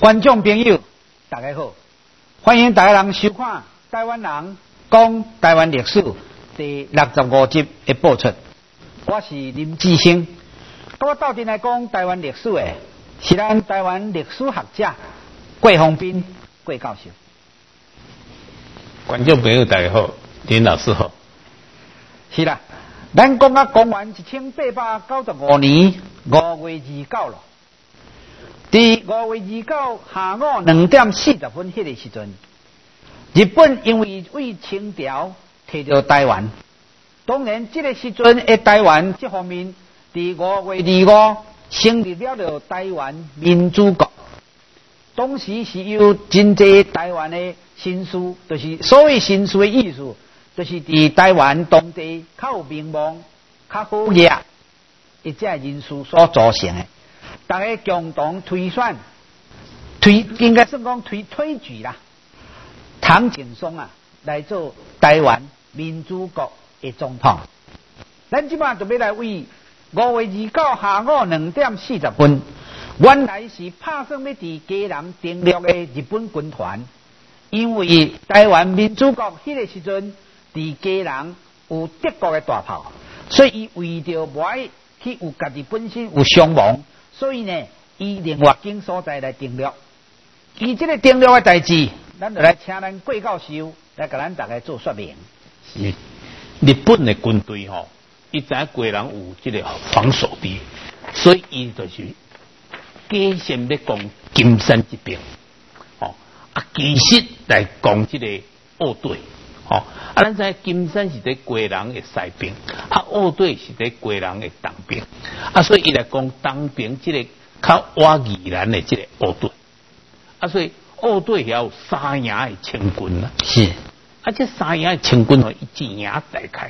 观众朋友，大家好，欢迎大家人收看台湾人讲台湾历史第65集的播出。我是林志兴，跟我斗阵来讲台湾历史的是咱台湾历史学者郭宏斌郭教授。 观众朋友大家好，林老师好。 是啦，咱讲到公元1895年5月29日。伫5月29下午2点40分迄个时阵，日本因为为清朝摕到台湾，当然这个时阵的台湾这方面，伫5月25成立了台湾民主国。当时是由真济台湾的绅士，就是所谓绅士的意思，就是伫台湾当地较有名望、较好业，一只人士所组成的。大家共同推选，应该算讲推举啦，唐景崧啊来做台湾民主国的总统。咱即摆就要来为5月29下午2点40分，原来是拍算要伫基隆登陆的日本军团，因为台湾民主国迄个时阵伫基隆有德国的大炮，所以伊为着不爱去有家己本身有伤亡。所以呢，以另外经所在来登陆。以这个登陆的代志，咱就来请咱郭教授来给咱大家做说明。 是日本的军队吼，伊知影贵人有这个防守力，所以伊就是假先要攻金山这边，其实来攻这个奥队。咱知金山是伫贵人的西边，奥队是伫贵人的东边，所以伊来讲东边这个较瓦宜兰的这个奥队，所以奥队也有3营的清军啦。 是， 这3营的清军伊一营大概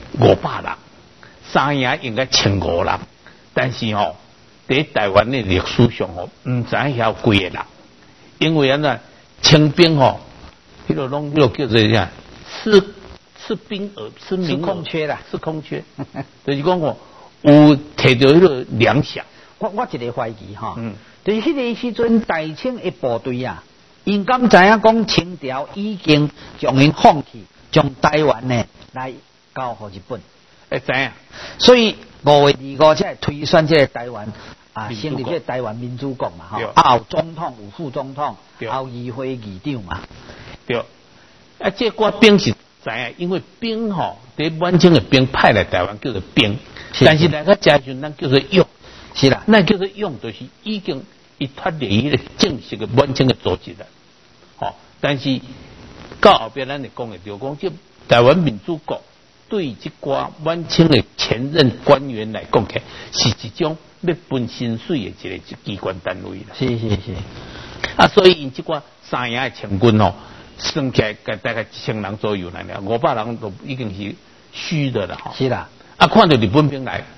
500人，3营应该1500人，但是伫台湾的历史上唔知影有几个人，因为清兵迄个拢叫做啥？是兵额，是名额， 是空缺啦， 是空缺。就是讲有摕到迄个粮饷。 我一个怀疑就是迄个时阵大清的部队啊，因敢知影讲清朝已经将因放弃，将台湾呢来交予日本。 知影。 所以5月25才推选这个台湾啊，成立这个台湾民主国嘛，有总统有副总统，有议会议长嘛。 对。这我兵是知影，因为兵伫满清的兵派来台湾叫做兵，但是来个家军咱叫做勇， 是啦， 那叫做勇，就是已经伊脱离迄个正式的满清的组织了。但是到后边咱就讲的，就讲这台湾民主国对这寡满清的前任官员来讲起，是一种要分薪水的一个机关单位啦。 是。 所以因这寡3营的清军算起来大概1000人左右来了，500人都已经是虚的了是啦， 看到日本兵来，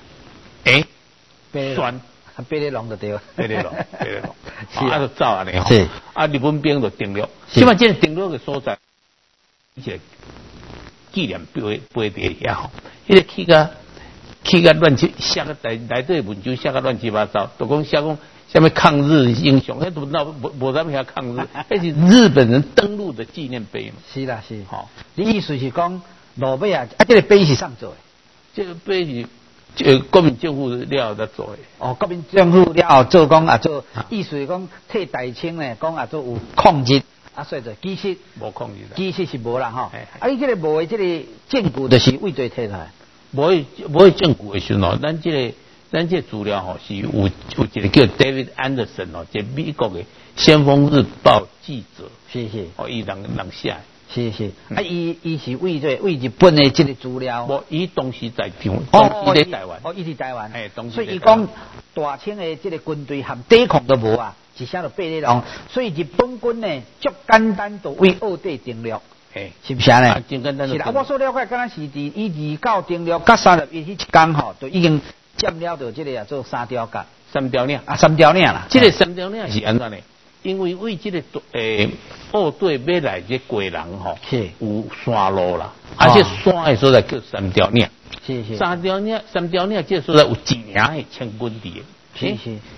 酸白日龙就对了， 白日龙，就走啊尼是日本兵就登陆，起码这个登陆的所在，一个纪念碑伫遐迄个起个乱七写个内底文章写个乱七八糟，都讲写讲。下面抗日英雄，那都无咱们遐抗日，那是日本人登陆的纪念碑嘛。 是啦，是。你意思是讲落尾这个碑是上做的？ 这个碑是国民政府了后才做的。 国民政府了后做讲做，意思是讲替大清呢讲做有抗日所以就其实无抗日， 其实是无啦伊这个无的这个证据就是为对摕出来， 无证据的时候咱这资料是有一个叫 David Anderson 这美国的《先锋日报》记者， 是伊人写， 是伊是为日本的这个资料， 无伊当时在场，当时在台湾， 伊伫台湾， 所以伊讲大清的这个军队含抵抗都无啊，一声就白日龙，所以日本军呢足简单就为奥队登陆，是不是呢？ 真简单。 是啦，我所了解，敢若是伫129登陆，甲31日迄一天就已经。占了到这个做3条角 ，3条岭 3条岭啦。 这个3条岭是安怎呢？因为为这个奥队要来这贵人是有山路啦，这山的所在叫3条岭。 是 3条岭这所在有1营的清军地。 是。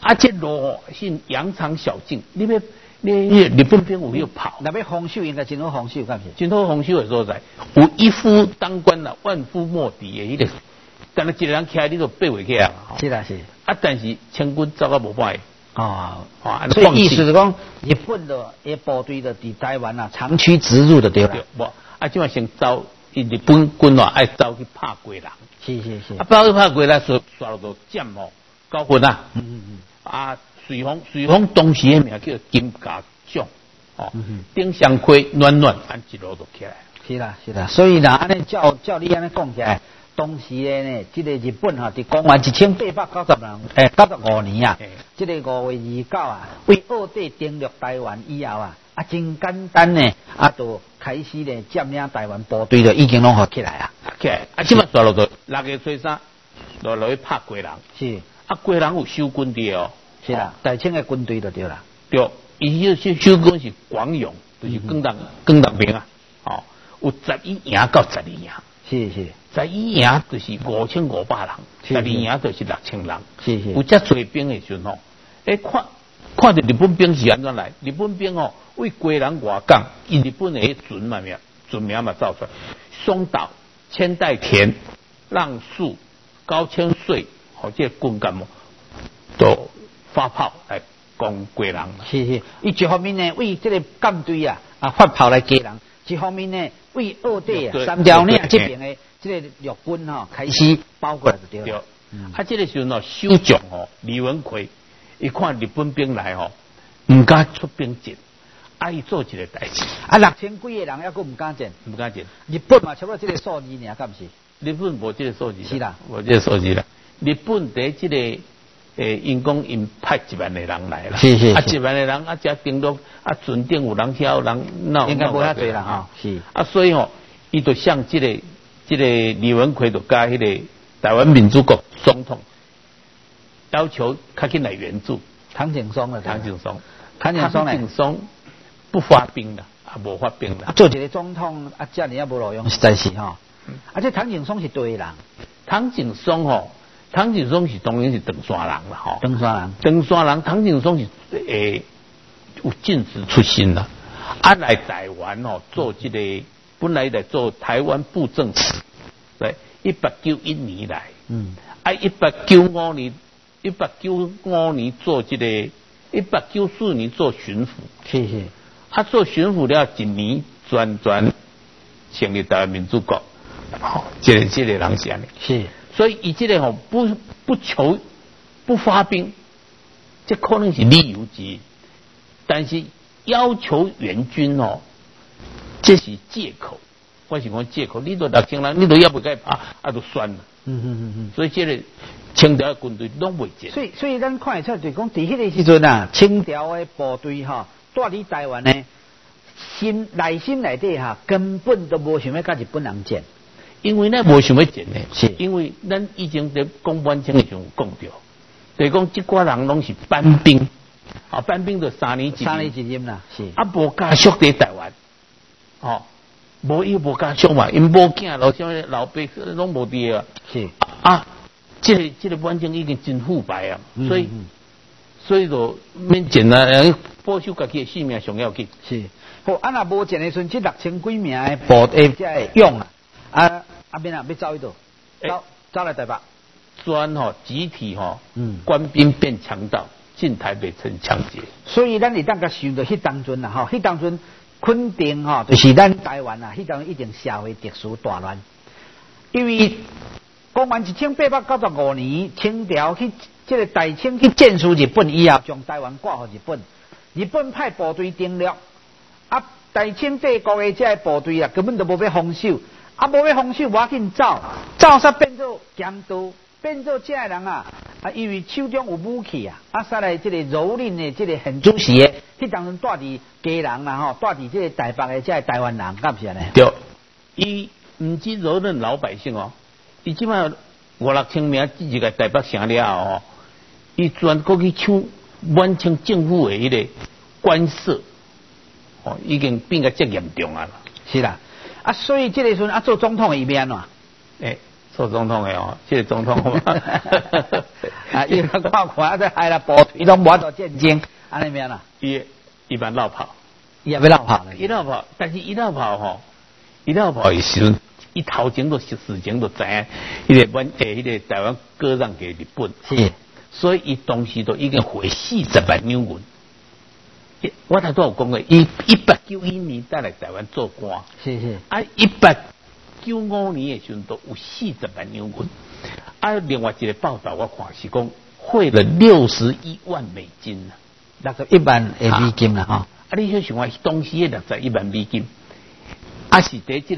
这路哦是羊肠小径，你日本兵有要跑， 那要防守应该真好防守，敢是？ 真好防守的所在，有一夫当关啦，万夫莫敌的迄个，但是一个人徛你都爬袂起啊。 是啦是。 但是清军走到无歹。 所以意思是讲，日本的部队的伫台湾啊，长驱直入的对啦。 无即嘛先走，日本军啊爱走去拍归人。 是。 走去拍归人，刷到到占哦高分啊。随风当时的名叫金甲奖，顶上盔暖安一路就起来。 是啦，所以呢，安尼照你安尼讲起来。当时的呢，这个日本哈，伫公元1895年啊，这个5月29啊，为二帝登陆台湾以后啊，真简单呢，就开始呢占领台湾部队就已经拢好起来啊。 起来，即马刷落到6月初3，落去拍归人。 是。 归人有守军的哦。 是啦，大清的军队就对啦。 对，伊迄守军是广勇，就是更当兵啊。有11营到12营。 是。 11营就是5500人，12营就是6000人。 是。 有遮侪兵的时候，看到日本兵是安怎来？日本兵为归人外港，日本的船名嘛造出来，松岛、千代田、浪速、高千穗，这军舰都发炮来攻归人。 是。伊一方面呢，为这个舰队发炮来击人。一方面呢，为二帝三条岭这边的这个陆军开始包过来就对了。 这个时候首将李文奎，一看日本兵来唔敢出兵进，伊做一个代志。 6000几个人还佫唔敢进。日本嘛，差不多这个数字呢，敢不是？ 日本无这个数字。 是啦， 无这个数字啦。日本在这个因讲因派1万个人来啦。 是。 1万个人遮登陆船顶有人遐有人闹。 应该无遐多啦是。 所以伊就向这个李文奎就加迄个台湾民主国总统要求较紧来援助。唐景崧不发兵啦，无发兵啦。 做一个总统遮尔无路用，实在是这唐景崧是对的人。 唐景崧是当然是长山人啦， 长山人，唐景崧是有进士出身啦，来台湾做这个本来来做台湾布政使，对，1891年来，1895年做这个，1894年做巡抚， 是， 做巡抚了1年，转成立台湾民主国，这个人是安尼， 是， 所以伊这个不求不发兵，这可能是理由之一，但是要求援军这是借口。我是讲借口，你都6000人，你都也不该打，就算了。所以这个清朝的军队拢袂进。 所以咱看得出，就是讲伫迄个时阵啊，清朝的部队带伫台湾呢，内心内底根本都无想要甲日本人战， 因为咱无想要战呢， 是因为咱以前在讲满清的时候讲到，就是讲这寡人拢是班兵，班兵就3年一任啦，是无加属伫台湾，无加属嘛，因无囝老什么老爸拢无伫啊， 是这个满清已经真腐败啊，所以就免战啊，保守家己的性命上要紧。 是，好，若无战的时阵，这6000几名的部队才会用免要走迄度，走来台北， 集体官兵变强盗，进台北成抢劫。所以咱会当甲想到迄当阵啦，迄当阵肯定就是咱台湾迄当阵一定社会特殊大乱，因为公元1895年，清朝去这个大清去战输日本以后，将台湾挂给日本，日本派部队登陆，大清帝国的这部队根本都无要防守，无要防守，无要紧走煞变做强盗，变做这人因为手中有武器煞来这个蹂躏的这个很主席的，迄当阵带伫家人啦带伫这个台北的这台湾人，敢是安尼？ 对，伊唔止蹂躏老百姓伊即摆5、6000名一个台北城了伊专过去抢满清政府的迄个官舍，已经变个遮严重啊啦。 是啦，所以这个时阵做总统伊变怎？ 做总统的哦，这个总统啊，伊看看这害啦，部队拢无法度战争，安尼咩啦？ 伊一般绕跑， 伊也要绕跑了， 一绕跑，但是一绕跑吼，一绕跑的时阵，伊头前都事情都知影，迄个台湾割让给日本， 是， 所以伊当时都已经回40万两银。我头拄有讲过，伊1891年才来台湾做官， 是是， 啊，1895年的时阵都有40万两银。啊，另外一个报道我看是讲汇了61万美金啊 61万的美金啦吼。 啊，你想想看，当时的61万美金，啊是在这个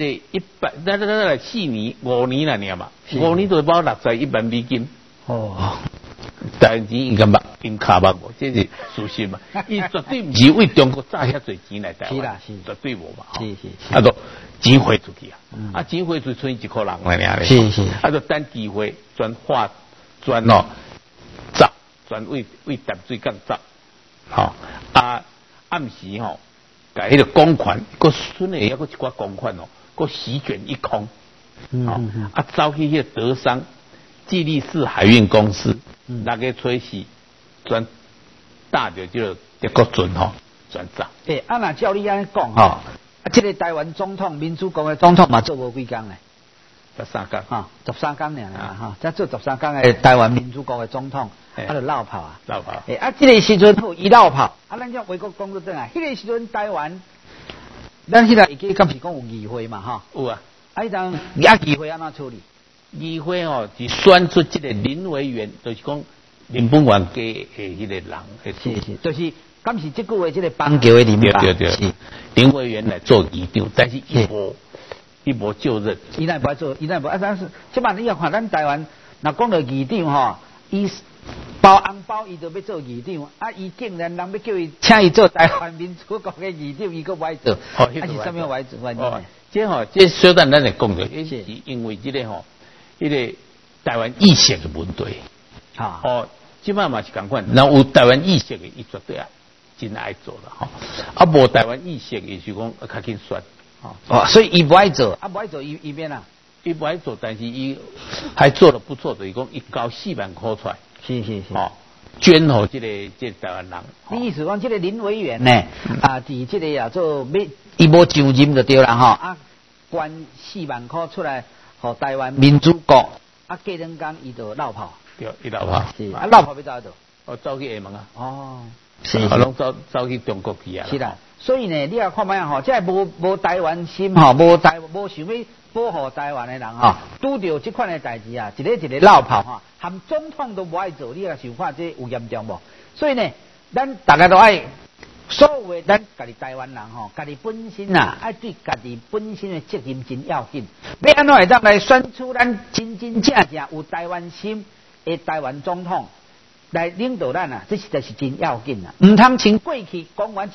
4年5年来念嘛，5年就包61万美金。 哦。 但是应该因卡目无，这是事实嘛。伊绝对不是为中国诈遐侪钱来台湾， 是啦，是绝对无嘛。 是。 啊，都钱汇出去啊，啊，钱汇出剩1块人来尔咧。 是。 啊，就等机会转走，转为淡水港走，吼啊，暗时吼，甲迄个公款，个剩的还佫一寡公款哦，佫席卷一空。啊，走去迄个德商。季力士海运公司，那个吹是转大着就德国船吼转走。 啊那照你安尼讲吼，啊，这个台湾总统民主国的总统嘛做无几工咧 ，13工哈，13工尔啦哈，才做13工的台湾民主国的总统，啊就绕跑啊， 绕跑。 啊，这个时阵好伊绕跑，啊，咱叫外国讲做转来，迄个时阵台湾，咱迄个已经敢是讲有议会嘛哈？ 有啊， 啊，伊当议会安怎处理？ 议会哦，是选出这个林委员，就是讲林本源给迄个人， 是，就是敢是这句话，这个邦桥的林吧？ 对，是林委员来做议长，但是伊无就任， 伊那不做，伊那不啊，但是即摆你要看咱台湾，若讲到议长吼，伊包红包伊就要做议长，啊，伊竟然人要叫伊请伊做台湾民主国的议长，伊佫不爱做，啊是啥物歪做？ 这小等咱来讲着，是因为这个吼。迄个台湾意识的问题，即摆嘛是共款，然后有台湾意识的，伊绝对真爱做了吼。啊，无台湾意识的，是讲较紧选。 所以伊不爱做，不爱做伊边啊， 伊不爱做，但是伊还做得不错的，伊讲伊交4万块出来， 是， 捐互这个台湾人。 你意思讲这个林委员呢？伫这个做伊无上任就对啦吼，啊，捐4万块出来。和台湾民主国啊，过两天伊就绕跑， 对，伊绕跑， 是啊，绕跑要走到倒？ 走去厦门啊。 是， 拢走去中国去啊。 是啦，所以呢，你也看卖吼，即系无台湾心吼，无想要保护台湾的人吼，拄着即款的代志啊，一个绕跑哈，含总统都无爱做，你也想看这有严重无？所以呢，咱大家都爱。所有的咱家己台湾人吼，家己本身爱对家己本身的责任真要紧。要安怎会当来选出咱真正有台湾心的台湾总统来领导咱这实在是真要紧唔通像过去公元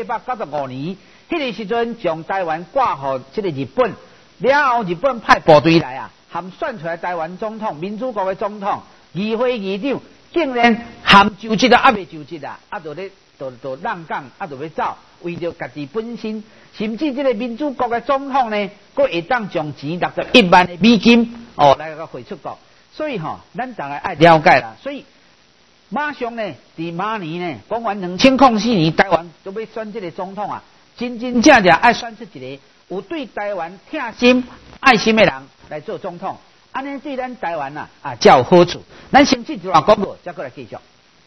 1895年，迄个时阵将台湾挂互这个日本，了后日本派部队来含选出来台湾总统、民主国的总统、议会议长，竟然含就职未就职就咧。都让港就要走，为着家己本身，甚至这个民主国的总统呢，佫会当将钱61万的美金来个汇出国，所以咱大家爱了解啦。所以马上呢，伫马年呢，公元2004年，台湾都要选这个总统真正爱选出一个有对台湾疼心爱心的人来做总统，安尼对咱台湾才有好处。咱先进一段广告，再过来继续。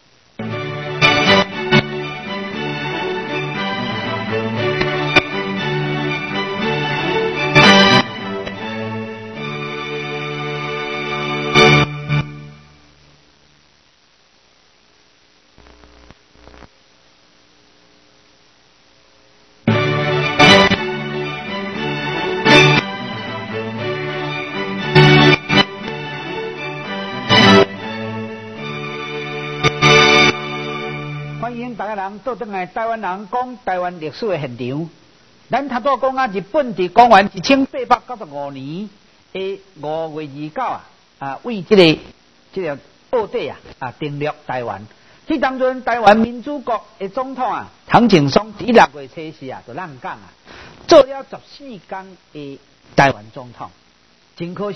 大家人倒转来，台湾人讲台湾历史的现场。咱头拄讲日本伫公元1895年的5月29为这个澳帝订立台湾。迄当阵台湾民主国的总统唐景崧伫6月初4就让港做了14天的台湾总统，真可惜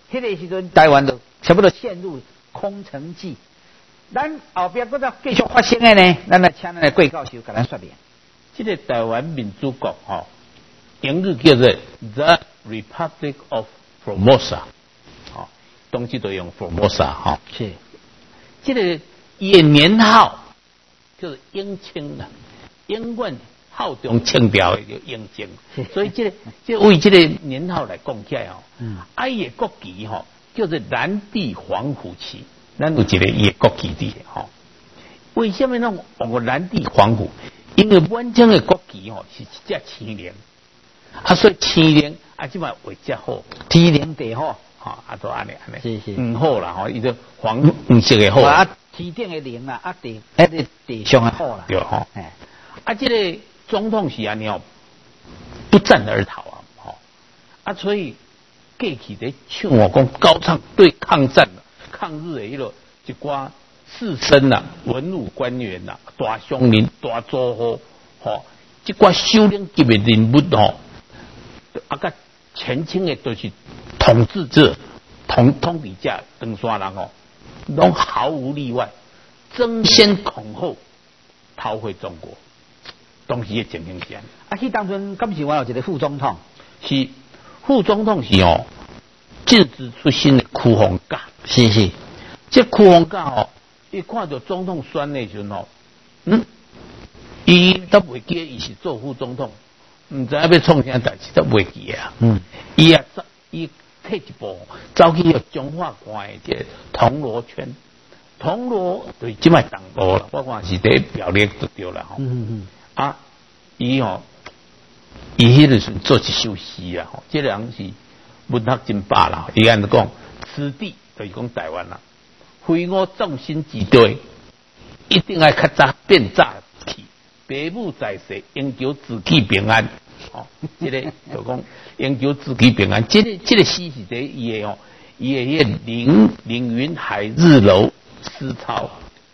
迄个时阵台湾就差不多陷入空城计。咱后边搁再继续发生的呢，咱来请咱的桂教授给咱说明。 这个台湾民主国英语叫做 The Republic of Formosa， 当时都用 Formosa 是。 这个伊的年号叫做英清啦，永远号中清调的叫英清，所以这为这个年号来讲起来伊的国旗叫做蓝地黄虎旗。咱有一个伊的国旗伫为什么呢？用个蓝地黄虎？因为满江的国旗是一只青龙，所以青龙即摆画只好， 天灵地好， 都安尼， 是， 好啦，伊就黄色的好， 天顶的灵啦，地上的好啦， 对这个总统是安尼不战而逃所以过去咧唱讲高唱对抗战。抗日的一寡士绅啦、文武官员啦、大乡民、大诸户，一寡首领级的人物甲前清的都是统治者、统治者、长山人拢毫无例外争先恐后逃回中国。当时的情形是去当阵敢是我有一个副总统， 是副总统是政治出身的邱逢甲， 是， 这邱逢甲伊看到总统选的时候伊都袂记伊是做副总统，唔知要创啥代志都袂记伊退一步走去中华关的这个铜锣圈，铜锣对即摆动路啦，我看是第表列就对啦伊迄个时做一首诗这个人是文学真霸啦，伊安尼讲，此地就是讲台湾啦，非我众心之对，一定要较早变早去。父母在世，应求自己平安。这个就讲应求自己平安。这个诗是在伊的迄个凌云海日楼诗抄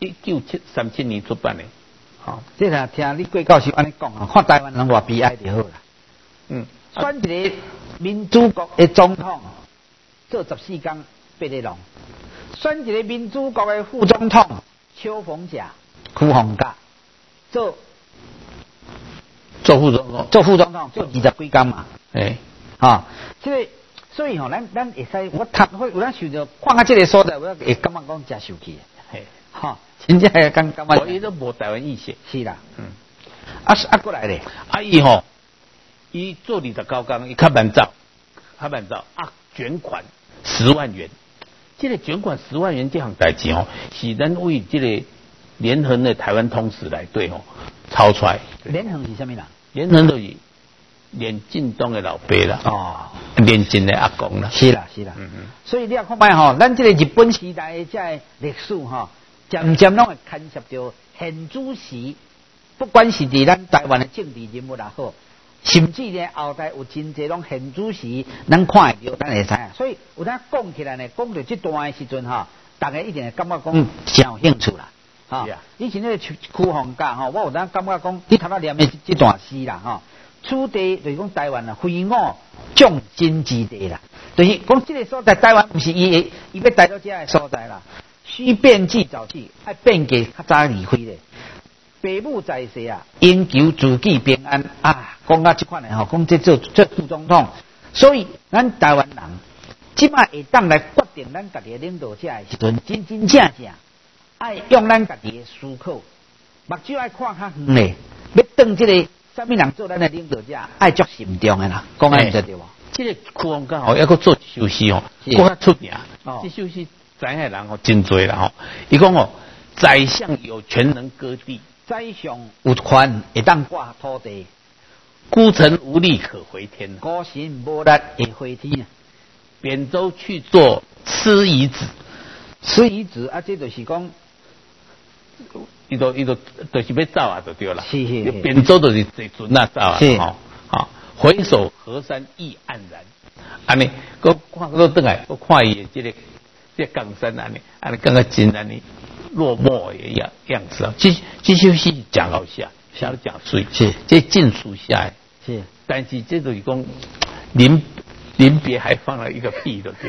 ，1937年出版的。 这下听你桂教授安尼讲看台湾人偌悲哀就好啦。选一个民主国的总统做14天8日long，选一个民主国的副总统邱逢甲做副总统做20几天嘛。这个所以咱会使我有咱想着看到这个所在，我会感觉讲真受气。真正会感觉。 伊都无台湾意识。 是啦。过来咧。 伊做29天，伊较慢走，卷款10万元。这个卷款10万元这项代志是咱为这个连横的台湾通史来对抄出来。 连横是什么人？ 连横就是连晋东的老爸啦，连晋的阿公啦。 是啦。所以你要看卖咱这个日本时代的这历史渐渐拢会牵涉到现主席，不管是伫咱台湾的政治人物也好。甚至呢，后代有真侪拢现主席，咱看会到，咱会知。所以有当讲起来呢，讲到这段的时阵大家一定会感觉讲真有兴趣啦。以前那个邱逢甲我有当感觉讲，你头仔念的这段诗啦此地就是讲台湾非我众心之地啦。就是讲这个所在，台湾不是伊要待到这个所在啦，须变计早去，爱变计较早离开咧。父母在世应求自己平安讲到这款的讲这副总统，所以咱台湾人即摆会当来决定咱家己的领导者的时阵，真正爱用咱家己的思考，目睭爱看较远咧，要当这个什么人做咱的领导者，爱足慎重的啦，讲安对对无？ 这个邱逢甲还佫做一首诗佫较出名。这首诗知影人真多啦伊讲宰相有权能割地。 宰相有权会当挂土地， 孤臣无力可回天。 孤臣无力会回天。 扁舟去做吃夷子， 这就是讲， 伊就是要走就对了。 是。 扁舟就是坐船走回首河山意黯然。安尼，我转来，我看伊的这江山安尼感觉真安尼。落寞的样子这首诗讲好写得讲水， 是这禁书下来是， 但是这就是讲临别还放了一个屁的对了。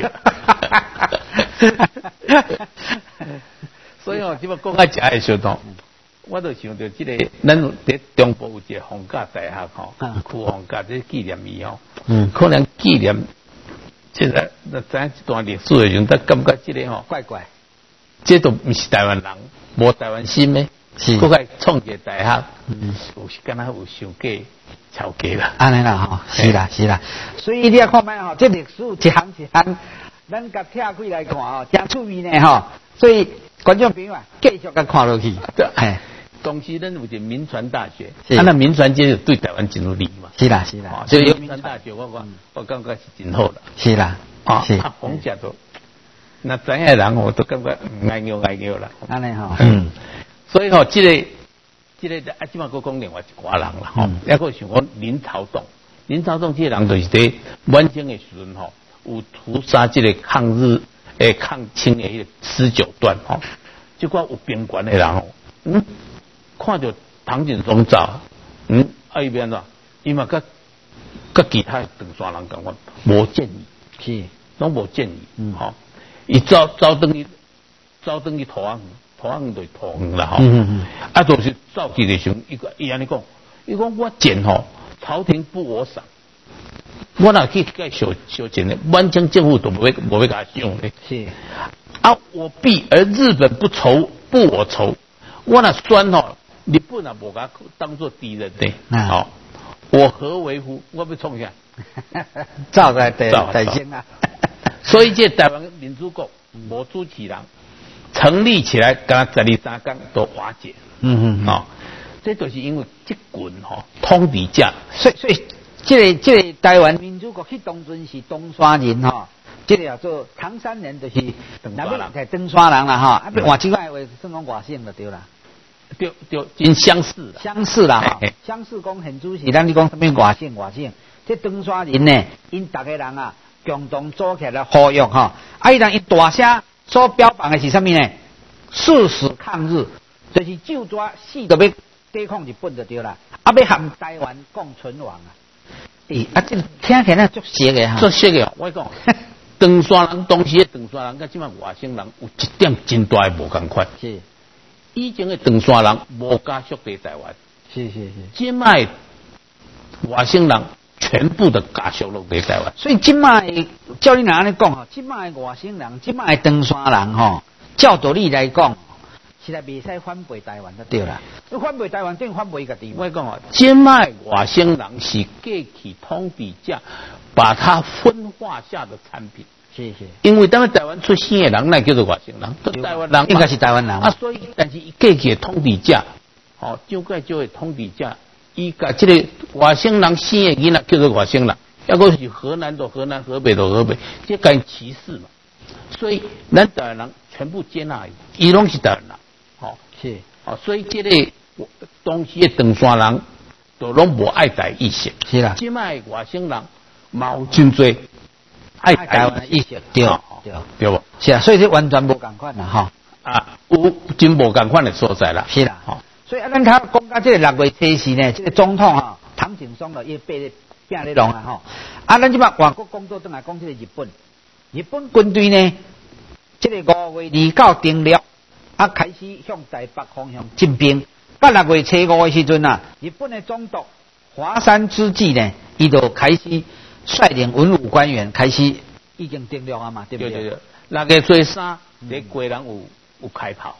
所以哦，即么讲啊，食的时候，我就想到这个，咱在中部有一个逢甲大学吼，区逢甲这纪念伊哦，可能纪念，这个那咱一段历史的时候，咱感觉这个吼， 怪怪， 这都不是台湾人，无台湾心的， 是， 搁个创一个大学，有时敢若有想过抄家啦， 安尼啦吼，是啦是啦，所以你要看卖吼，这历史一行一行，咱甲拆开来看吼，真趣味呢吼，所以观众朋友啊，继续甲看落去， 哎。当时咱有一个民传大学，那民传这就对台湾真有利嘛。 是啦是啦， 所以民传大学我感觉是真好啦。 是啦， 是。逢甲都，那知影人我都感觉爱拗啦。 安尼吼， 所以吼，这个啊，即马佫讲另外一寡人啦，吼，还佫想讲林朝栋这个人就是在晚清的时阵吼，有屠杀这个抗日抗清的迄个19段吼，即寡有兵权的人吼，看到唐景崧走，一边啦，伊嘛甲其他长山人讲，无建议， 是， 拢无建议，吼，伊走等于土岸就是土岸啦，吼，就是走去的时候，伊安尼讲，伊讲我贱吼，朝廷不我赏，我若去介小贱的，晚清政府都无要甲他用的， 是， 我避而日本不我仇，我若选吼。日本也无甲当作敌人的，好，我何为乎？我要创啥？ 早在先啊！ 所以这台湾民主国无主持人成立起来，敢12、13天都瓦解。这就是因为这群统治者， 所以这个台湾民主国去当阵是东山人吼，这个叫做唐山人，就是那边在登山人啦哈，换即摆话算讲外省就对啦。 对，真相似啦哈，相似讲很主是，咱你讲什么外省，这登山人呢，因大家人啊共同组起来呼吁哈，伊人因大声所标榜的是什么呢？誓死抗日，就是就抓死都要抵抗日本就对啦，要和台湾共存亡啊！这听起来足邪的哈， 足邪的，我讲，登山人当时的登山人，甲即摆外省人有一点真大的无共款。 是。 以前的登山人无家属在台湾， 是。 今摆外省人全部的家属都在台湾， 所以今摆照你安尼讲吼，今摆外省人，今摆登山人吼，照道理来讲，实在袂使反背台湾就对啦。反背台湾等于反背家己。 我讲今摆外省人是过去统治者把它分化下的产品。 是， 因为咱们台湾出生的人，那叫做外省人，都台湾人， 应该是台湾人啊。所以，但是过去的统治者，蒋介石的统治者，伊甲这个外省人生的囡仔叫做外省人，要个是河南的河南，河北的河北，这敢歧视嘛？所以，咱台湾人全部接纳伊，拢是台湾人， 是， 所以这个当时的登山人，都拢无爱台意识， 是啦。 即卖外省人嘛有真多。 爱台湾的意识，对不？ 是啊，所以这完全无共款啦， 有真无共款的所在啦， 是啦，所以咱讲到这个6月7日呢，这个总统唐景崧也被变咧弄啊咱即摆外国工作转来讲这个日本军队呢，这个5月29登陆，开始向台北方向进兵。到6月5的时阵日本的总督华山之际呢，伊就开始。率领文武官员开始已经登陆嘛，对不对 ？6月初3，在贵人有开炮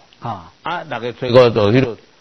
6月初5就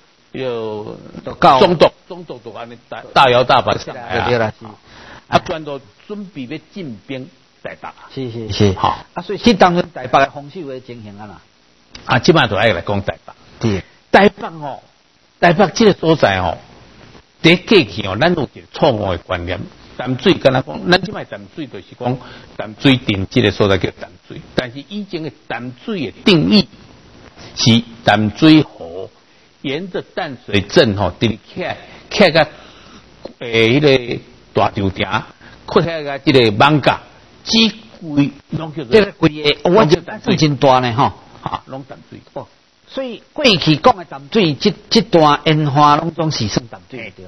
总督就安尼大摇大摆上来对啦， 全都准备要进兵台北是好所以去当阵台北的风势为情形啦即摆就爱来讲台北， 对， 台北这个所在在过去咱有一个错误的观念。淡水敢若讲，咱即摆淡水就是讲淡水镇这个所在叫淡水，但是以前的淡水的定义是淡水河沿着淡水镇直起个迄个大潮亭，扩起个这个艋舺，只规拢叫做这个规个，我这淡水真大呢拢淡水所以过去讲的淡水，这段烟花拢总是算淡水对啦。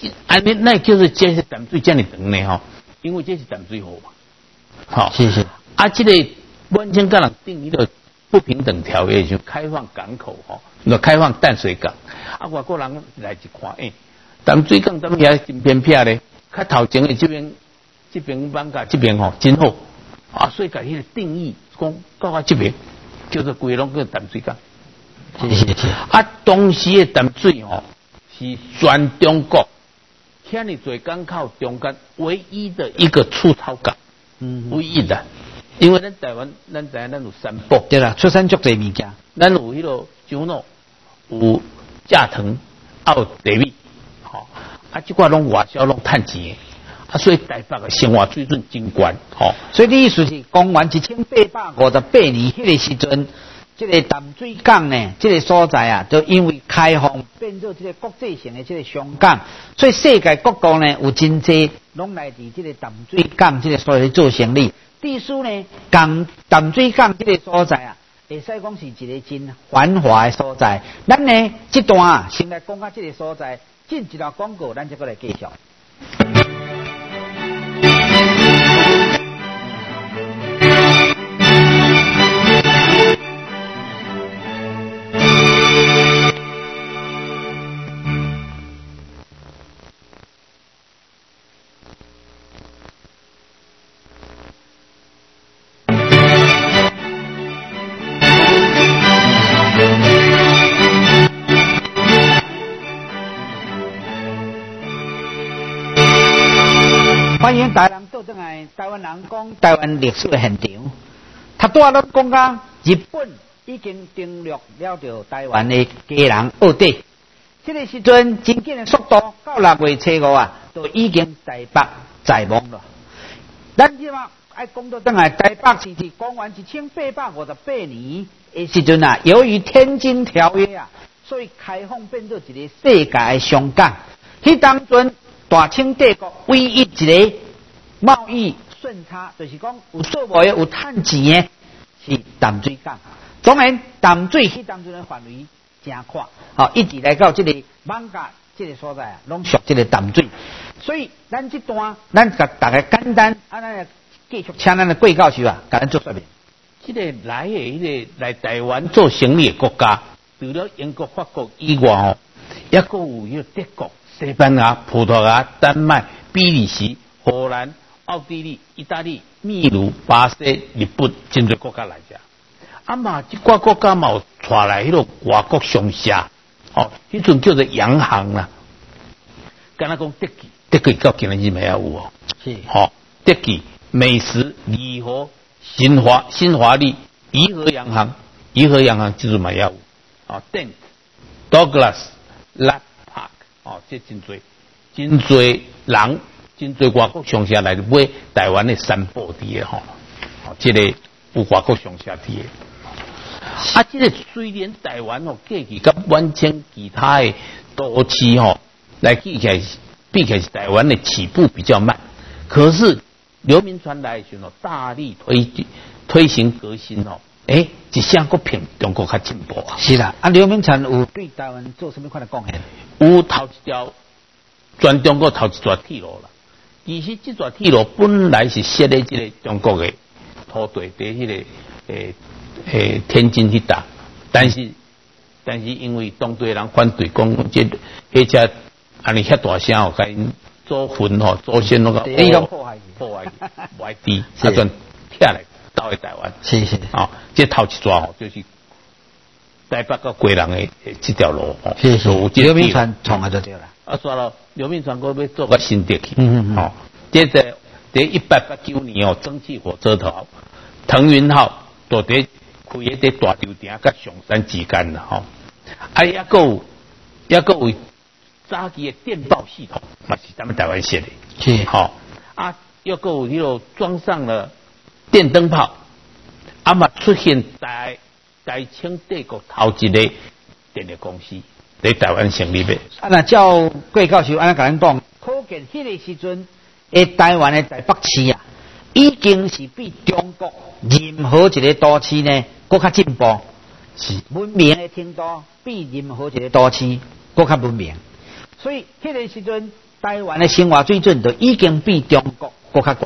那就是这是淡水这样长呢因为这是淡水河嘛， 是， 啊，这个满清甲人定义的不平等条约就开放港口吼，那开放淡水港。啊，外国人来一看，淡水港怎么也真偏僻咧？较头前的这边板甲这边吼真好啊，所以甲迄个定义讲到啊这边叫做规拢叫淡水港。 是。 啊，当时的淡水吼是全中国遐尼侪港口中间唯一的一个出草港，唯一的。因为咱台湾，咱知影咱有三宝， 对啦，出产足侪物件， 咱有迄个樟脑，有架藤，还有茶米，吼，啊，这块拢外销拢趁钱的，啊，所以台北的生活水准真高，吼。 所以你意思是公元1858年迄个时阵，这个淡水港呢，这个所在啊，就因为开放变做这个国际性的这个商港，所以世界各国呢有真济拢来自这个淡水港这个所在做生意。地书呢，淡水港这个所在啊，会使讲是一个真繁华的所在。咱呢这段啊，先来讲下这个所在，进一段广告，咱再过来继续。欢迎大人到转来，台湾人讲台湾历史的现场。他拄仔拢讲到日本已经登陆了着台湾的家人二地，这个时阵真紧的速度，到6月初5啊，就已经台北在望了。咱即马爱讲到转来，台北是公元1858年的时阵啊，由于天津条约啊，所以开放变做一个世界的商港。迄当阵大清帝国唯一一个贸易顺差，就是讲有数目的、有趁钱的，是淡水港。当然，淡水迄当阵的范围真宽，一直来到这个艋舺这个所在啊，拢属这个淡水。所以，咱这段咱甲大家简单咱继续请咱的贵教授啊，甲咱做说明。 这个来的迄个来台湾做生意的国家，除了英国、法国以外哦，也佫有迄个德国、西班牙、葡萄牙、丹麦、比利时、荷兰、奥地利、意大利、秘鲁、巴西、日本，真多国家来遮。啊嘛，这寡国家嘛有带来迄个外国商社，迄阵叫做洋行啦。敢若讲德记到今日嘛也有哦。 是。 德记、美食、宜和、新华利、宜和洋行这阵嘛也有。Dent、Douglas、Lap Park， 这真多人，真多外国商社来买台湾的三宝伫的这个有外国商社伫的。这个虽然台湾过去甲满清其他的都市来比起来是台湾的起步比较慢，可是刘铭传来的时候大力推行革新一向国比中国较进步啊。 是啦，刘铭传有对台湾做什么款的贡献？ 有头一条全中国头一条铁路啦。其实这条铁路本来是设在这个中国的土地在迄个天津去打，但是因为当地人反对，讲迄只安尼遐大声甲因祖坟祖先那个破坏歪地，啊转拆来到台湾。 是这头一抓就是台北到贵人的这条路是刘铭传创就对了。 算了，刘铭传要做个新德去。这在1889年蒸汽火车头腾云号就在开喺啲大稻埕甲上山之间啦，也有早期的电报系统，嘛是咱们台湾设的， 是也有迄个装上了电灯泡，嘛出现在台清帝国头一个电力公司在台湾成立的。 那照贵教授安尼甲咱讲，可见迄个时阵台湾的台北市啊，已经是比中国任何一个都市呢更较进步，是文明的程度比任何一个都市更较文明。所以迄个时阵，台湾的生活水准就已经比中国更较悬了。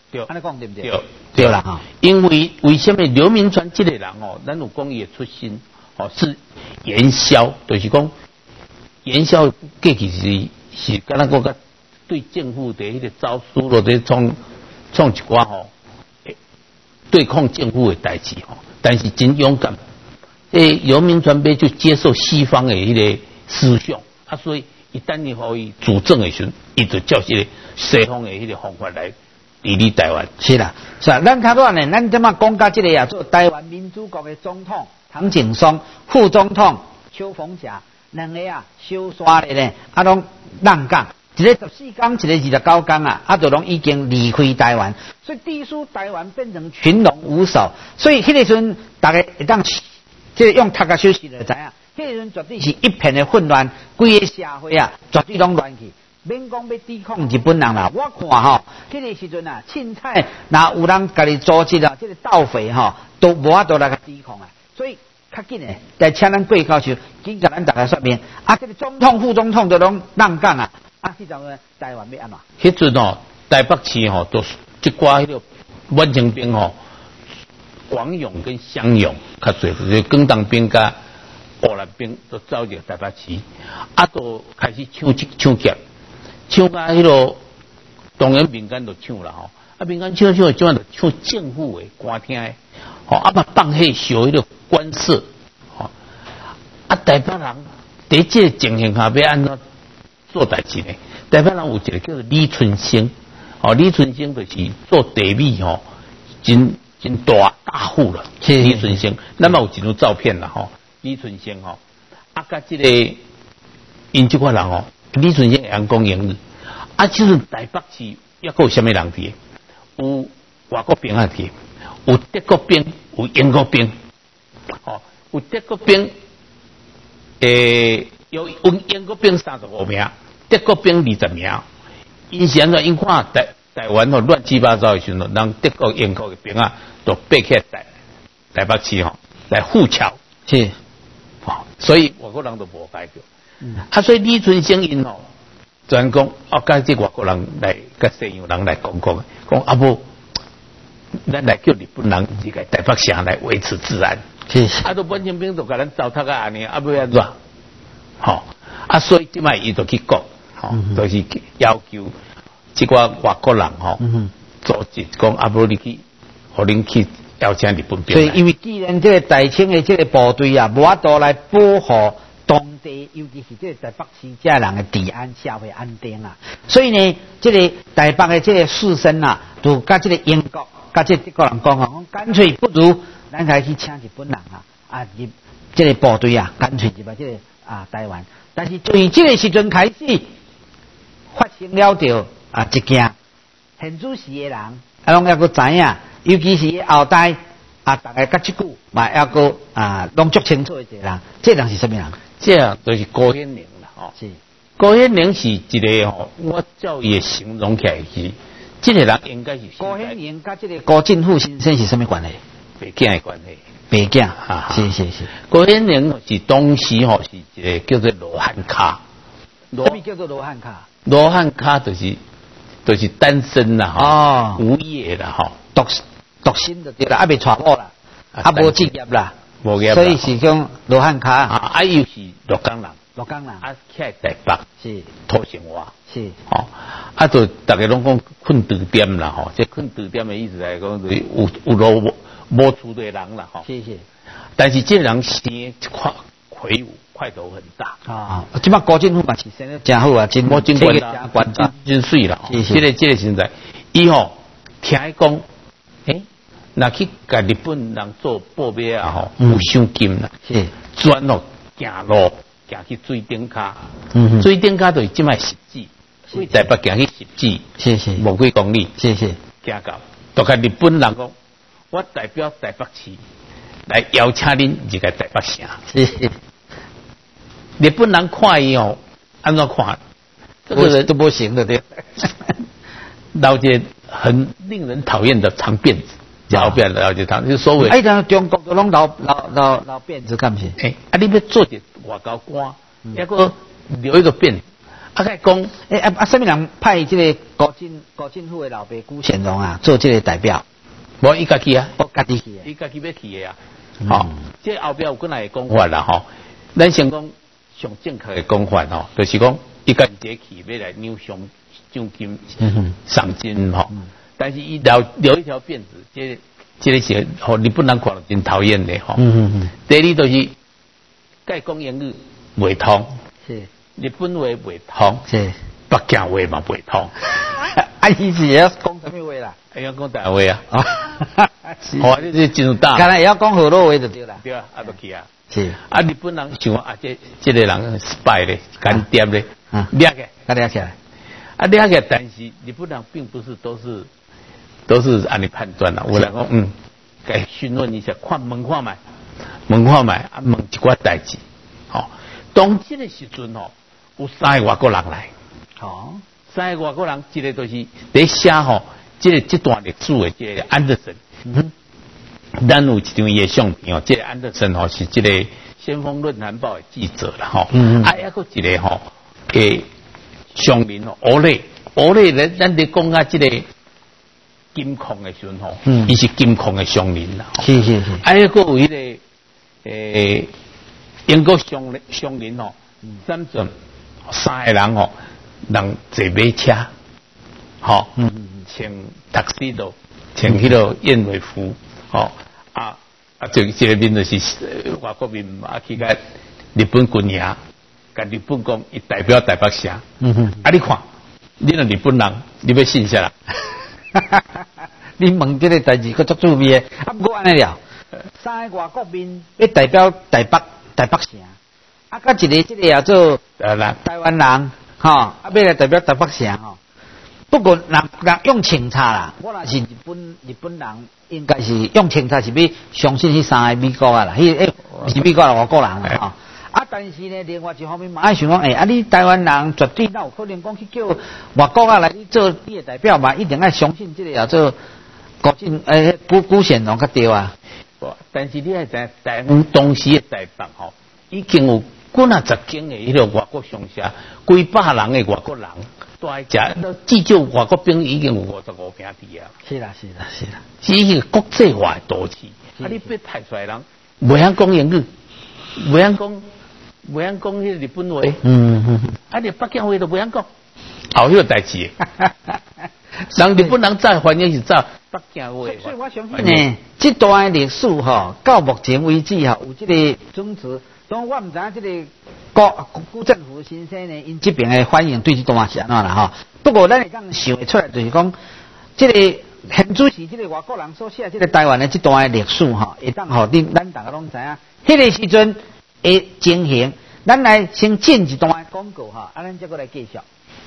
对， 安尼讲对不对？ 对， 对啦哈。 因为什么刘铭传这个人哦，咱有讲伊的出身哦是元宵，就是讲元宵过去是敢若个对政府的迄个招书咯，在创一寡吼，对抗政府的代志吼，但是真勇敢。刘铭传被就接受西方的迄个思想，啊，所以一旦你可以主政的时候，伊就照这个西方的迄个方法来治理台湾。 是啦，是啊，咱较短呢，咱即马讲到这个啊，做台湾民主国的总统唐景崧、副总统邱逢甲，两个啊相刷的呢，啊拢浪港，一个14天，一个29天啊，啊就拢已经离开台湾，所以地书台湾变成群龙无首，所以迄个时阵大家会当即个用读个休息就知影，迄个时阵绝对是一片的混乱，规个社会啊绝对拢乱去。免讲要抵抗日本人啦，我看吼，迄个时阵啊，凊彩若有人家己组织啊，即个盗匪吼，都无法度来个抵抗啊。所以较紧诶，来请咱贵教授，紧甲咱大家说明啊，这个总统、副总统都拢浪港啊，啊，迄阵个台湾要安怎？ 迄阵哦，台北市吼，都一寡迄个阮清兵吼，广勇跟湘勇较侪，就是广东兵甲荷兰兵都走入台北市，啊，都开始抢劫。抢到迄个，当然民间就抢啦吼，啊民间抢，即摆就抢政府的官厅的，吼啊嘛放火烧迄个官舍，吼啊台北人在这个情形下要安怎做代志呢？台北人有一个叫做李春生，哦李春生就是做地米吼，真大户了，李春生，咱嘛有一张照片啦吼，李春生吼，啊甲这个因即款人吼。李春生阳光迎日，啊，就是台北市还有什么人去？有外国兵啊去，有德国兵，有英国兵，哦，有德国兵，有英国兵35名，德国兵20名。因是安怎？因看台湾吼乱七八糟的时候，让德国、英国的兵啊都爬起来台北市吼来护侨， 是， 哦，所以外国人都无解决。啊，所以李春生因吼，专讲啊，甲这外国人来，甲西洋人来讲啊无，咱来叫日本人这个台北城来维持治安。 是， 啊，都阮清兵都甲咱糟蹋啊安尼，啊要安怎？吼，啊，所以即摆伊就去讲，吼，就是要求即个外国人吼，组织讲啊无你去，互恁去邀请日本兵。 所以因为既然这个台清的这个部队啊，无法度来保护。当地尤其是这个台北市这人的治安社会安定啊，所以呢，这个台北的这个士绅啊，就甲这个英国、甲这德国人讲啊，干脆不如咱开去请日本人啊，入这个部队啊，干脆入来这个台湾。但是从这个时阵开始，发生了着一件现主时的人拢还阁知影，尤其是后代大家甲即句嘛还阁拢足清楚的一个人，这人是什么人？ 这样就是高显玲啦，哦，是高显玲是一个吼，我照伊形容起来是，这个人应该是高显玲甲这个高振富先生是什么关系？ 白囝的关系， 白囝，是。 高显玲是当时吼是一个叫做罗汉卡， 什么叫做罗汉卡？ 罗汉卡就是单身啦， 哦， 无业啦，吼， 独身就对啦，还未娶某啦，无职业啦。所以是讲罗汉卡啊，又是鹿港人，啊，起来台北是土生活是， 哦，啊，就大家拢讲困地点啦，吼，这困地点的意思来讲，就是有路无厝的人啦，吼， 是， 但是这人生一块魁梧，块头很大啊，即摆高振富嘛是生得真好啊，真关真水啦，这个现在，伊吼听讲，那去甲日本人做报备啊吼，有赏金啦， 是专哦行路行去水顶卡，水顶卡就是即卖10指，所以台北行去10指， 是， 无几公里， 是， 行到，都甲日本人讲，我代表台北市来邀请恁入个台北城， 是， 日本人看伊哦，安怎看？ 这个人都不行的对， 老姐很令人讨厌的长辫子。老辫了解他，就所谓。 但中国都拢老辫子，干不是？ 你要做一外交官，那个留一个辫， 该讲， 什么人派这个高进府的老爸辜显荣啊做这个代表？ 无伊家己啊， 家己去， 伊家己要去的啊。好，这后边有过来讲法啦吼。咱先讲上正确的讲法吼，就是讲伊家己去要来扭上奖金赏金吼。但是伊留一条辫子，这个是吼日本人看了真讨厌的吼。第二就是该讲英语袂通， 是日本话袂通， 是北京话嘛袂通。 伊是要讲什么话啦？ 要讲台话啊。好，你这真大。 刚才要讲河洛话就对啦。 对啊，不去啊。 是啊，日本人想啊，这个人失败咧，干爹咧，掠个， 掠起来。 啊，掠个，但是日本人并不是都是按你判断啦。有人讲，该询问一下，问看卖，啊，问一寡代志。好，当这个时阵吼，有3个外国人来。 好 ，3个外国人，一个就是在写吼，这段历史的这个安德森。咱有一张伊的相片哦，这个安德森吼是这个先锋论坛报的记者啦吼。还有一个吼，乡民哦，欧雷咧，咱咧讲啊，这个金矿的时阵吼，伊是金矿的乡民啦。 是。 还有个有迄个英国乡邻吼，3个人吼，人坐马车，吼，穿tuxedo，穿迄个燕尾服。这个面就是外国面啊，去甲日本军营，甲日本讲伊代表台北城。你看，你若日本人，你要信啥啦？ 你问这个代志，佮足趣味的。不过安尼了，3个外国面要代表台北城，甲一个这个叫做台湾人，要来代表台北城吼。不过人用清查啦，我若是日本人，应该是用清查是要相信迄3个美国啊啦，不是美国啦，外国人啦但是呢，另外一方面嘛爱想讲，你台湾人绝对哪有可能讲去叫外国啊来你做你的代表嘛，一定要相信这个叫做辜显荣较对啊。 但是你还知台湾当时的台北吼，已经有几啊10间的迄个外国商社，几百人的外国人。大家至少外国兵已经有55平地啊！ 是啦， 是一个国际化的都市。你被派出来人，袂晓讲英语，袂晓讲迄个日本话。你北京话都袂晓讲，后迄个代志。人日本人早反正是早北京话。 所以我相信呢，这段历史到目前为止有这个宗旨。当我唔知这个古政府先生呢，因这边的反应对这段是安怎啦不过咱会当想会出来，就是讲这个现主是这个外国人所写这个台湾的这段的历史会当咱大家拢知影，迄个时阵的情形，咱来先进一段的广告咱再过来继续。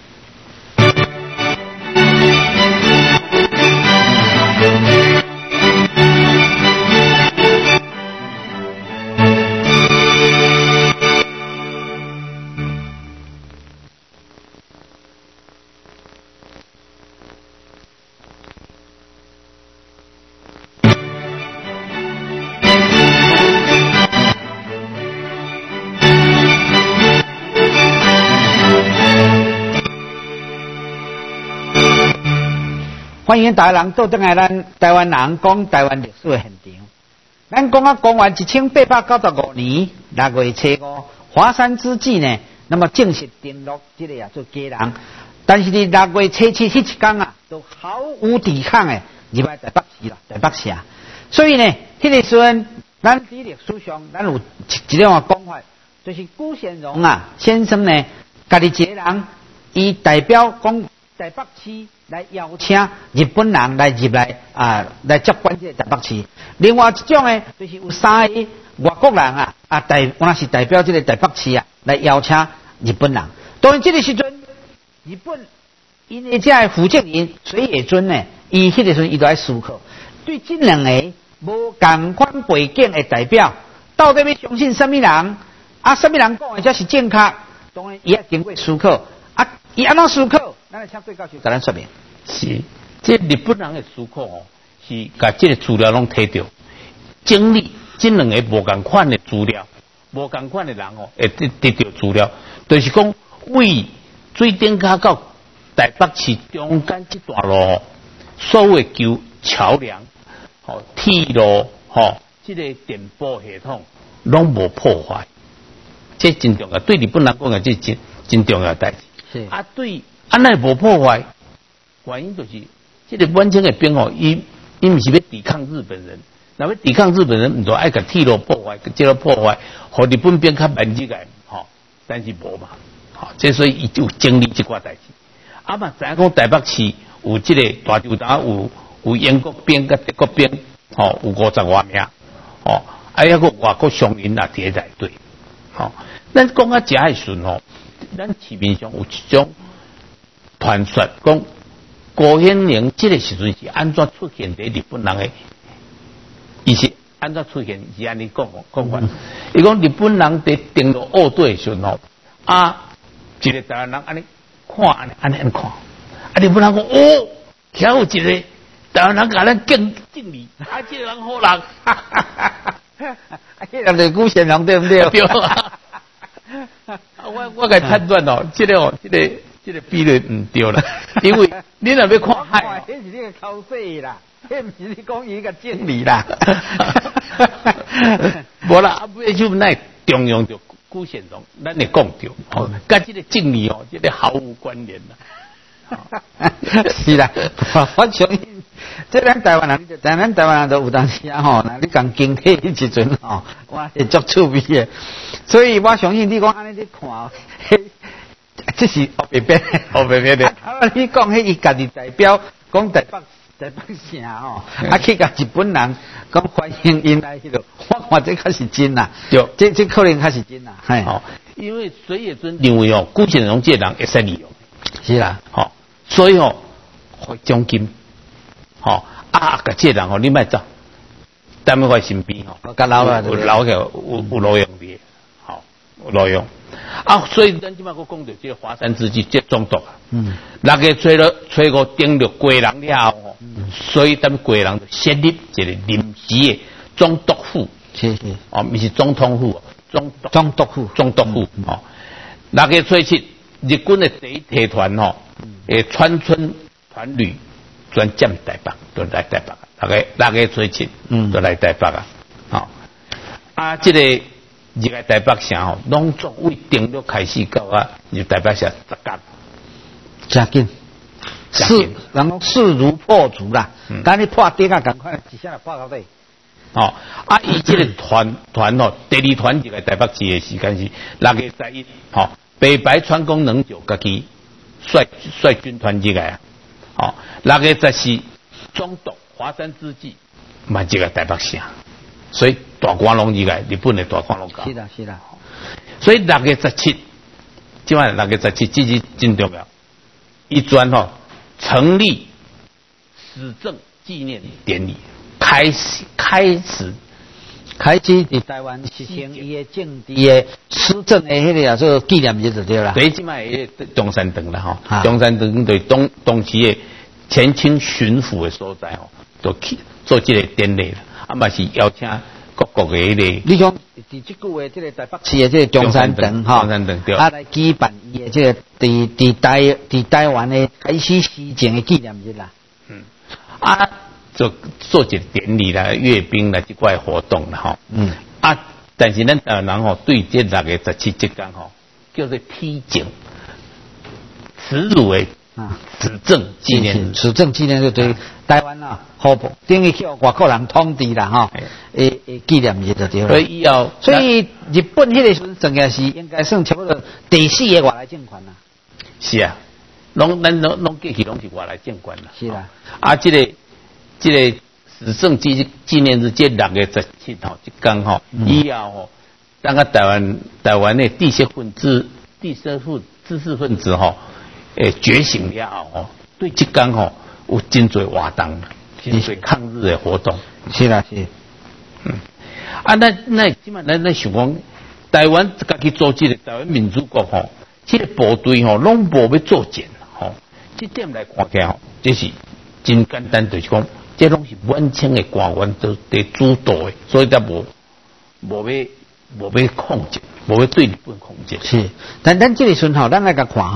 欢迎大家人倒转来，咱台湾人讲台湾历史的现场。咱讲公元1895年6月初5，华山之际呢，那么正式登陆这个做家人。但是伫6月初7迄一天都毫无抵抗的入来台北市啦，台北市。所以呢，迄个时阵，咱伫历史上，咱有一种讲法，就是辜显荣先生呢，家己一个人，伊代表讲台北市。来邀请日本人来入来来接管这个台北市。另外一种呢，就是有3个外国人我是代表这个台北市来邀请日本人。当然这个时阵，日本因为这个负责人水野尊呢，伊迄个时阵伊都在思考，对这两个无同款背景的代表，到底要相信什么人？什么人讲的才是正确？当然，伊也经过思考。伊安怎思考？咱来请贵教授甲咱说明。 是，这日本人的思考是把这个资料拢摕到，整理这两个无同款的资料，无同款的人会得到资料，就是讲为水顶卡到台北市中间这段路，所有旧桥梁、铁路、这个电波系统拢无破坏，这真重要。对日本人讲啊，这真重要代志。啊，对，那无破坏，原因就是这个满清的兵伊毋是要抵抗日本人，那要抵抗日本人，毋就爱甲铁路破坏，这个破坏，互日本兵较慢入来，但是无嘛，这所以伊就经历这寡代志。啊嘛，知影讲台北市有这个大球场，有英国兵甲德国兵，有50多名，还有个外国商人啊，伫内底，咱讲啊，遮的时阵咱市面上有一种传说，讲郭显宁这个时阵是安怎出现伫日本人的，伊是安怎出现？是安尼讲法。伊讲日本人伫登陆澳队的时阵一个台湾人安尼。看安尼看，日本人讲遐有一个台湾人甲咱敬礼，这个人好人， 这个是古先人对不对？ 对。我该判断这个比率唔对啦，因为你若要看海， 这是你个口水啦，这唔是你讲伊个敬礼啦。 无啦，尾就那中央就。古显荣，咱会讲到，跟这个敬礼这个毫无关联啦。 是啦，我相信，这咱台湾人，咱台湾人都有当时那你讲经体的时阵我是足趣味的，所以我相信你讲安尼你看，这是黑白白的。你讲迄伊家己代表讲台北城去甲日本人讲欢迎因来迄个，我看这较是真啦，这可能较是真啦， 因为水野尊认为古显荣这人会使利用， 是啦， 所以会奖金，甲这人你莫走，踮喺我身边甲留啊， 有留起有路用的，有路用。所以咱即摆我讲到这个华山之计，这中毒6月初五登陆贵人了后，所以咱贵人就设立一个临时的总督府，不是总统府， 总督府 6月初7，日军的第一梯团川村团旅专占台北，就来台北6月初7，就来台北这个。日个台北城拢作为登陆开始到入台北城10天， 真紧，人讲势如破竹啦，赶你破底啊，赶快一下来破到底。 伊这个团第2团入个台北市的时间是6月11，北白川宫能久家己率军团入来6月14，总督华山之计嘛入个台北城。所以大官拢入来，日本的大官拢搞。 是啦。 所以6月17，今晚6月17，这是真重要。一专成立史政纪念典礼，开始伫台湾实行伊的政治的施政的迄个做纪念日就对啦。 对，即摆中山堂啦中山堂对东期的前清巡抚的所在都去做这个典礼啦。嘛是邀请各国的迄个， 你讲伫即句的这个台北市的这个中山堂对， 来举办伊的这个伫台湾的开始施政的纪念日啦。 就做一个典礼啦、阅兵啦这块活动啦但是咱台湾人对这6月17这天叫做批警，耻辱的史政纪念日， 史政纪念日对台湾好不等于叫外国人统治啦纪念日就对了。所以日本迄个时阵真个是应该算差不多第4个外来政权啦。 是啊，拢过去拢是外来政权啦。 是啦。 这个史政纪念日这6月17这天以后当个台湾的知识分子觉醒了对这天有真多活动，真多抗日的活动。 是啦，是。 那起码咱想讲，台湾自己组织的台湾民主国这个部队拢无要作战这点来看起来这是真简单，就是讲，这拢是满清的官员都在主导的，所以才无要控制，无要对日本控制。 是，但咱这个时候咱来个看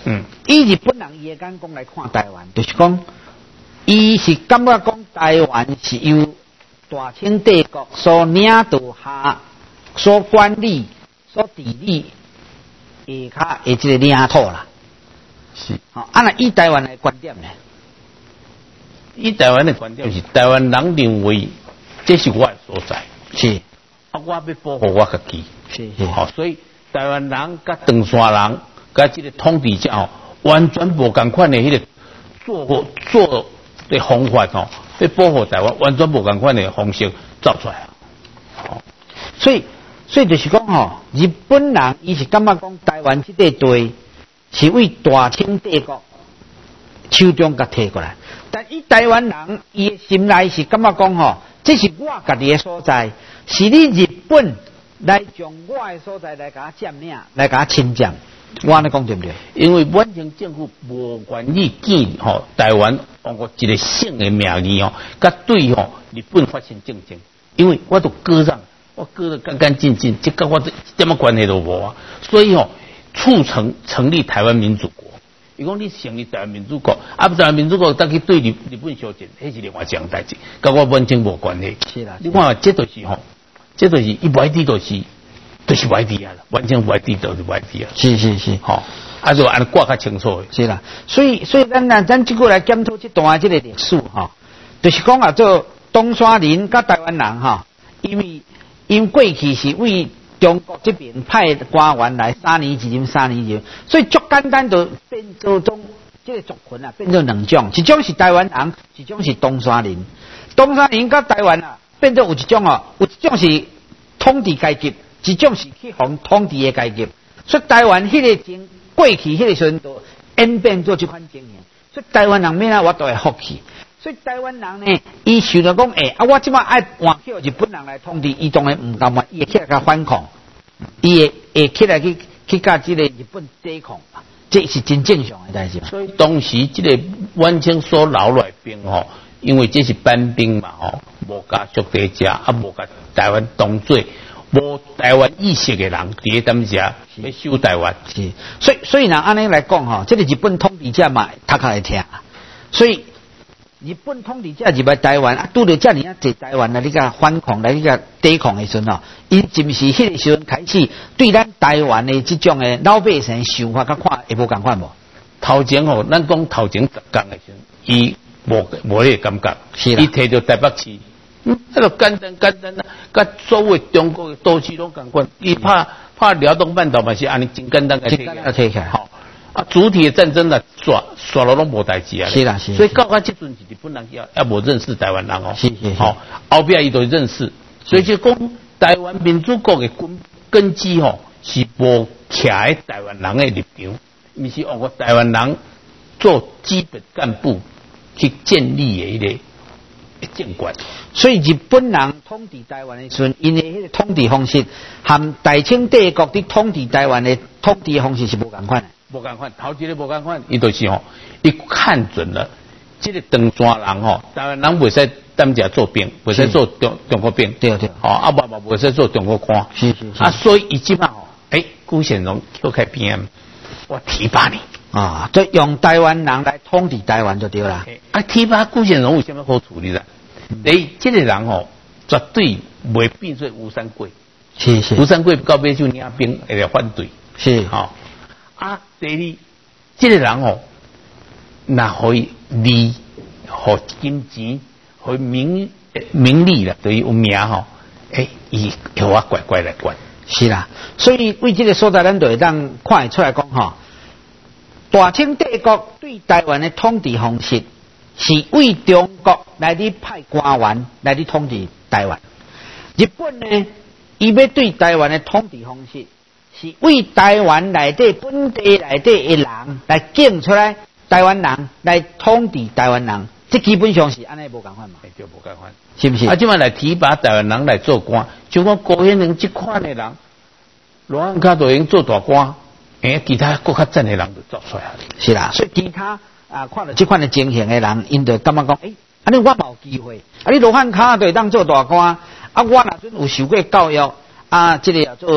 以日本人伊的眼光来看台湾，就是讲，伊是感觉讲台湾是由大清帝国所领导下、所管理、所治理下骹的这个领土啦。 是。 好，那以台湾的观点呢？ 以台湾的观点是，台湾人认为这是我的所在。 是。 我要保护我家己。 是。 好，所以台湾人甲长山人甲这个统治者完全无同款的迄个做的方法要保护台湾，完全无同款的方式造出来。 所以就是讲日本人伊是感觉讲台湾这块地是为大清帝国手中甲摕过来，但以台湾人伊的心内是感觉讲这是我家己的所在，是你日本来将我的所在来甲占领，来甲侵占。我安尼讲对不对？ 因为满清政府无愿意见台湾用个一个省的名义甲对日本发生战争，因为我都割让，我割得干干净净，这跟我一点么关系都无啊。所以促成立台湾民主国。伊讲你成立台湾民主国，台湾民主国再去对日本相战，迄是另外一样代志，跟我满清无关系。 是啦。 你看，这就是伊歪地就是歪地啊，完全歪地就是歪地啊。 是， 就按挂较清楚的。 是啦，所以咱即个来检讨这段这个历史就是讲做东山林甲台湾人因过去是为中国这边派官员来3年一任，所以足简单就变做种这个族群变做两种，一种是台湾人，一种是东山林。东山林甲台湾变做有一种有一种是统治阶级，一种是去防统治的阶级。所以台湾迄个过去迄个时阵就演变做这款情形，所以台湾人免我都会服气。所以台湾人呢，伊想到讲，我即摆爱换叫日本人来统治，伊当然唔甘愿，伊会起来甲反抗，伊会起来去甲这个日本抵抗，这是真正常的代志。 所以当时这个满清所留来兵因为这是班兵嘛无甲属地者无甲台湾当做无台湾意识的人伫咧踮遮要守台湾。 是，所以安尼来讲这个日本统治者嘛，头壳会听，所以。日本统治者入来台湾拄着遮尔济台湾来你甲反抗来你甲抵抗的时阵因是毋是迄个时阵开始对咱台湾的这种的老百姓想法甲看会无共款无？ 头前咱讲头前10天的时阵，伊无迄个感觉，伊摕着台北市，迄个简单甲所有中国的都市拢共款，伊拍辽东半岛嘛是安尼真简单个摕起来。 主体的战争啦，耍了拢无代志啊。 是啦， 所以到这阵是日本人也无认识台湾人是。 后边伊都认识，所以就讲台湾民主国的根基是无徛喺台湾人的立场，毋是用个台湾人做基本干部去建立的一个政权。 所以日本人统治台湾的时阵，因的迄个统治方式，和大清帝国伫统治台湾的统治方式是无共款的。 无共款，头一个无共款，伊就是伊看准了这个长山人台湾人袂使踮遮做兵，袂使做中国兵， 对， 袂使做中国官， 是。 所以伊即摆辜显荣就开 PM， 我提拔你就用台湾人来统治台湾就对啦。 提拔辜显荣有啥物好处理啦？这个人绝对袂变做吴三桂， 是。 吴三桂到尾就领兵会来反对， 是第二，这个人那可以利，和金钱，和名利啦，对于有名伊互我乖来管。 是啦，所以为这个所在，咱就会当看会出来讲大清帝国对台湾的统治方式，是为中国来去派官员来去统治台湾。日本呢，伊要对台湾的统治方式。是为台湾内底本地内底的人来建出来，台湾人来统治台湾人，这基本上是安尼无共款嘛？ 就无共款， 是不是？ 即摆来提拔台湾人来做官，就讲高显荣这款的人，罗汉脚都已经做大官，其他更较赞的人就走出来了。 是啦，所以其他看到这款的情形的人，因就感觉讲，安尼我冇机会，你罗汉脚就当做大官，我若准有受过教育。这个叫做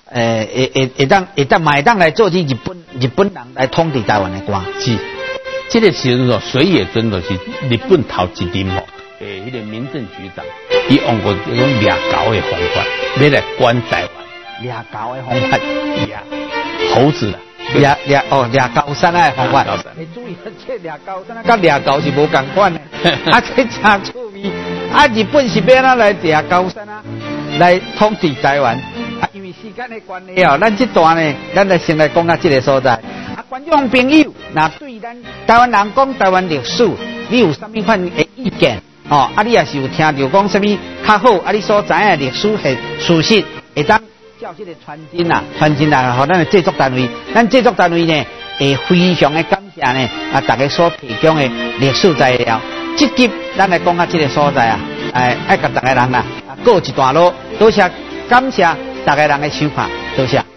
会当来做起日本人来统治台湾的歌。 是，这个时阵水野尊就是日本头一任吼，迄个民政局长，伊用过这种掠猴的方法，要来管台湾。 掠猴的方法， 掠猴子啦， 掠猴山的方法。你注意，这掠猴山甲掠猴是无共款的，这真趣味。日本是要哪来掠猴山来统治台湾？因为时间的关系咱这段呢，咱来先来讲下这个所在。观众朋友，那对咱台湾人讲台湾历史，你有什么款的意见？你也是有听到讲什么较好？你所知影历史系事实，会当照这个传真啊，和咱的制作单位，咱制作单位呢，会非常的感谢呢，大家所提供的历史材料。这集咱来讲下这个所在啊，爱甲大家人告一段落，多谢感谢大家人的收看，多谢。